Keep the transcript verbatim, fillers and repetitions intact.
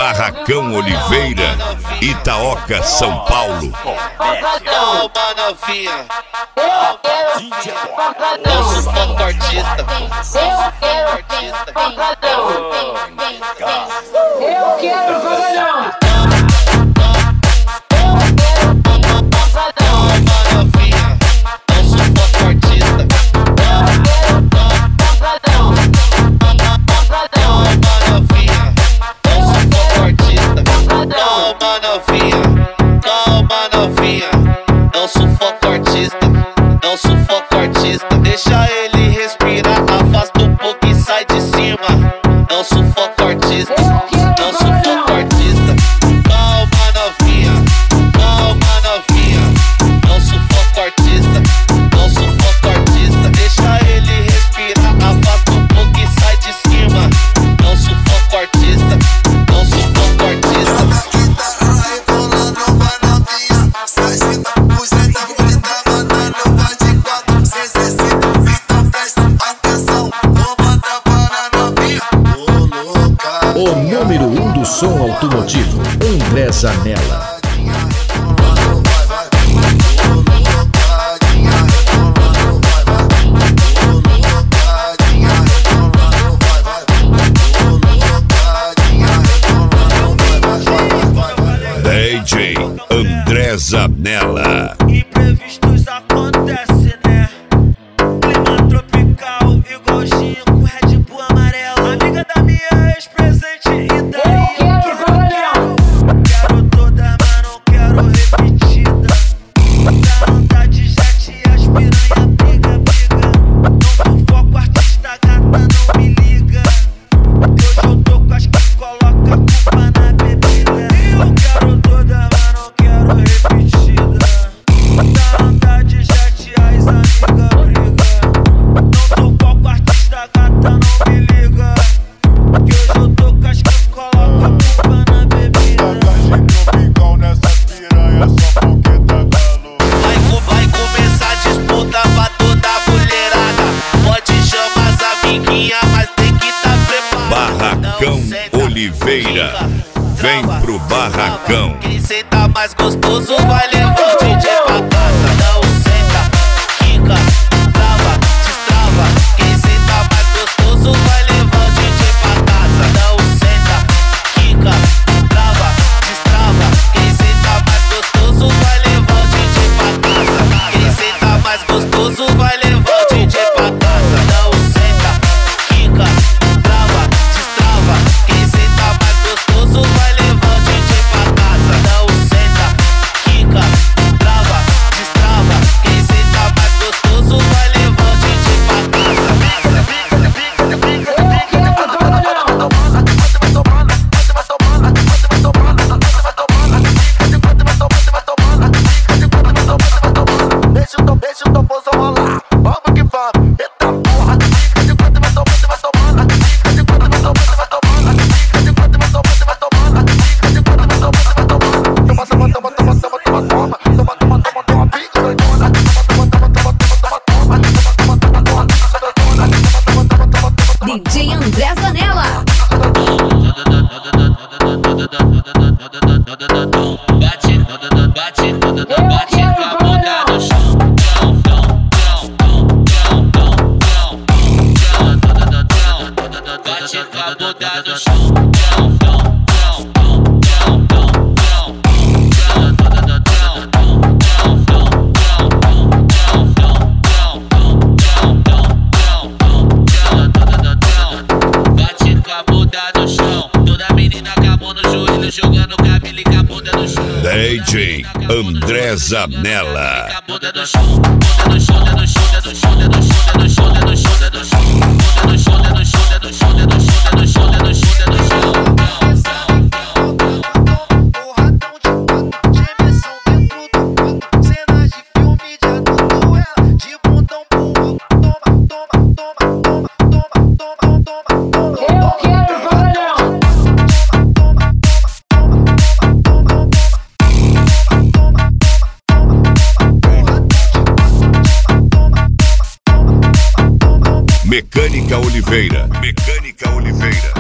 Barracão Oliveira, Itaoca, São Paulo. Calma, novinha. Eu sou foco artista. Eu quero pagodão. Não sufoca o artista, não sufoca o artista. Deixa ele respirar, afasta um pouco e sai de cima. Não sufoca o artista, não sufoca o artista. Calma, novinha, calma, novinha. Não sufoca o artista, não sufoca o artista. Deixa ele respirar, afasta um pouco e sai de cima. Não sufoca o artista, não sufoca o artista. O número um do som automotivo, André Zanella. D J André Zanella. Imprevistos acontecem, né? Clima tropical, igual gin com Red Bull amarelo. Amiga da minha ex-presente, e daí eu quero, quero toda, mas não quero repetida. Dá vontade, jet, as piranha briga, briga. Não sufoco, artista gata, não me liga. Hoje eu tô com as que coloca a culpa na bebida. Eu quero toda, mas não quero repetida. Dá vontade, jet, as amiga briga. Não sufoco, artista gata, não me liga. Que hoje eu tô com as que coloca a culpa na bebida. Vai, vai começar a disputa pra toda a mulherada. Pode chamar as amiguinhas, mas tem que tá preparado. Barracão Não senta, Oliveira. fica, Vem trava, pro Barracão. trava. Quem senta mais gostoso vai levar o D J pra casa. Não senta, fica, trava, destrava. Quem senta mais gostoso vai levar o D J pra casa. Não senta, fica, trava, destrava. Quem senta mais gostoso vai levar o D J pra casa. Quem senta mais gostoso vai levar o D J pra casa. Não senta, fica, trava, destrava. Quem senta mais gostoso vai levar o D J pra casa. Não senta, fica, trava, destrava. Quem senta mais gostoso vai levar o D J pra casa. Deixa o deixa o toposo rolar, vamos que vamos, eita porra. Fica de quatro, vai tomando, vai tomando. Fica de quatro, vai tomando, vai tomando. Fica de quatro, vai tomando, vai tomando. Fica de quatro, vai tomando, vai tomando. Toma, toma, toma, toma, toma, toma, toma. Toma, toma, toma, toma, pica doidona. Toma, toma, toma, toma, toma, toma, toma. Toma, toma, toma, toma, pica doidona. Toma, toma, toma, toma, toma. D J André Zanella. Bate, bate, bate com a bunda no chão. Bate com a bunda no chão. Bate com a bunda no chão. Toda menina com a mão no joelho, jogando cabelo e com a bunda no chão. D J André Zanella. Com a bunda no chão, bunda no chão, bunda no chão, bunda no chão, bunda no chão, bunda no chão, bunda no chão, bunda no chão, bunda no chão, bunda no chão, bunda no chão, bunda no chão, bunda no chão, bunda no chão, bunda no chão. Porradão de quatro, gemessão dentro do quarto. Cenas de filme de adulto, ela de bundão pro alto. Toma, toma, toma, toma, toma, toma, toma, toma. Eu quero pagodão. Mecânica Oliveira. Mecânica Oliveira.